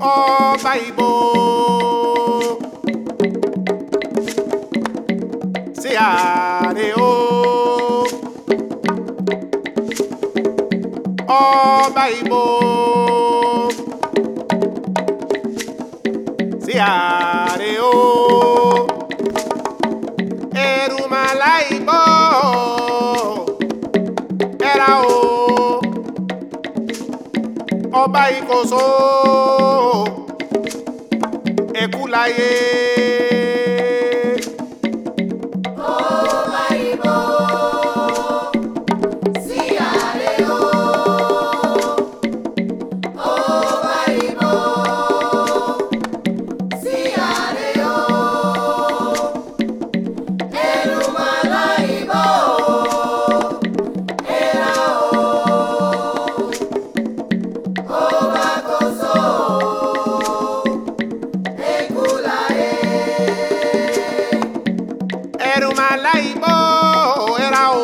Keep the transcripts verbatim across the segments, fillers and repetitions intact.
ọba Ìgbò sí ààrẹ o ọba Ìgbò sí ààrẹ o Èrùmàlà Ìgbò ẹ̀rà o ọba Ìkòso Ẹ̀kúláyé. Ọba Ìgbò sí ààrẹ o. Ọba Ìgbò sí ààrẹ o. Èrùmàlà Ìgbò ẹ̀rà o. Ọba Ìkòso Ẹ̀kúláyé. Èrùmàlà Ìgbò ẹ̀rà o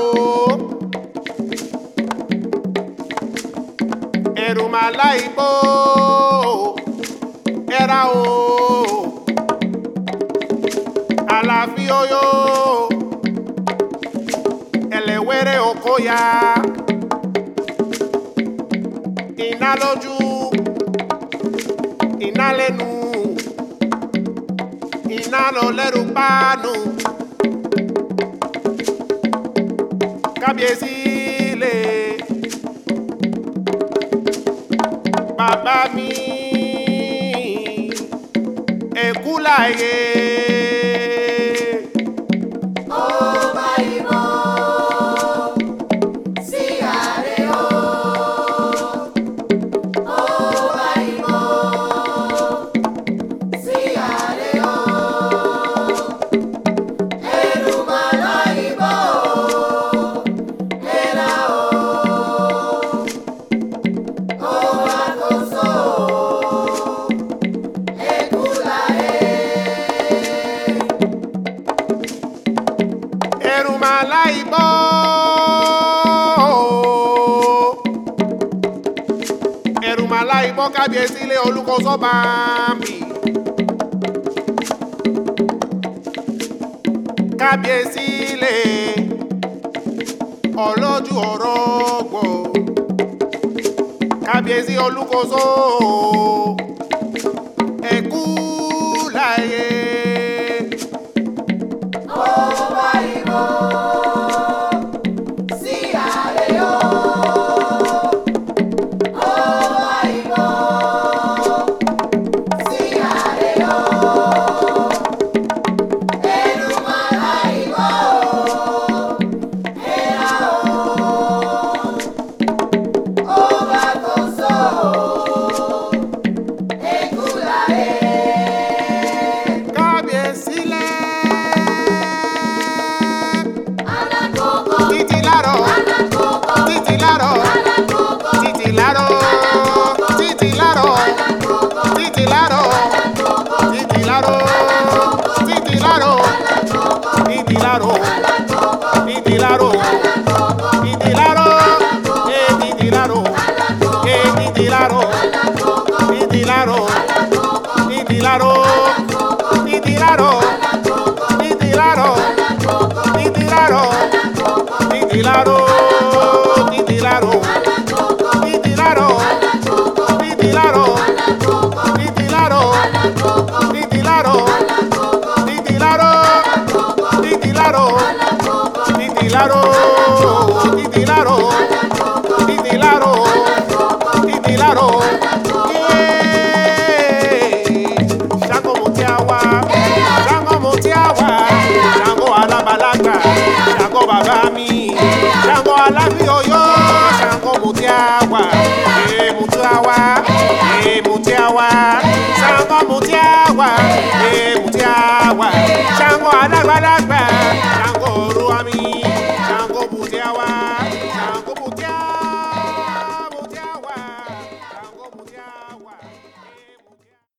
Èrùmàlà Ìgbò ẹ̀rà o Aláàfin Ọ̀yọ́ Ẹlẹ́wẹ̀rẹ̀ Òkòyà iná lójú iná lẹ́nu iná lọ lẹ́rù páànù kábíyèsí lè bàbá mi Ẹ̀kúláyé. Ọba Ìgbò sí ààrẹ o. Ọba Ìgbò sí ààrẹ o. Èrùmàlà Ìgbò ẹ̀rà o. Ọba Ìkòso Ẹ̀kúláyé. Èrùmàlà Ìgbò Èrùmàlà Ìgbò kábíyèsí lé Olúkòso Bámbì kábíyèsí lé Ọlọ́jú Ọ̀rọ̀gbọ̀ kábíyèsí Olúkòso Ẹ̀kúláyé. Ọba Ìgbò sí ààrẹ o. Ọba Ìgbò sí ààrẹ o. Èrùmàlà Ìgbò ẹ̀rà o. Ọba Ìkòso Ẹ̀kúláyé. Kábíyèsí lé Alákòókò títí lárọ̀ alákòókò títí lárọ̀ alákòókò títí lárọ̀ títí lárọ̀ alákòókò títí lárọ̀ títí lárọ̀ títí lárọ̀ títí lárọ̀ títí lárọ̀ títí lárọ̀ eh títí lárọ̀ eh títí lárọ̀ títí lárọ̀ títí lárọ̀ títí lárọ̀ títí lárọ̀ títí lárọ̀ títí lárọ̀ títí lárọ̀ títí lárọ̀ títí lárọ̀ títí lárọ̀ títí lárọ̀ títí lárọ̀ títí lárọ̀ títí lárọ̀ títí lárọ̀ títí lárọ̀ títí lárọ̀ Ṣàngó mo tí a wá Ṣàngó mo tí a wá Ṣàngó alábàlágbà Ṣàngó bàbá mi Ṣàngó Aláàfin Ọ̀yọ́ Ṣàngó mo tí a wá ee mo tí a wá ee mo tí a wá Ṣàngó mo tí a wá ee mo tí a wá Ṣàngó alábàlágbà Ṣàngó Olúwa mi Ṣàngó mo tí a wá Ṣàngó mo tí a mo tí a wá Ṣàngó mo tí a wá.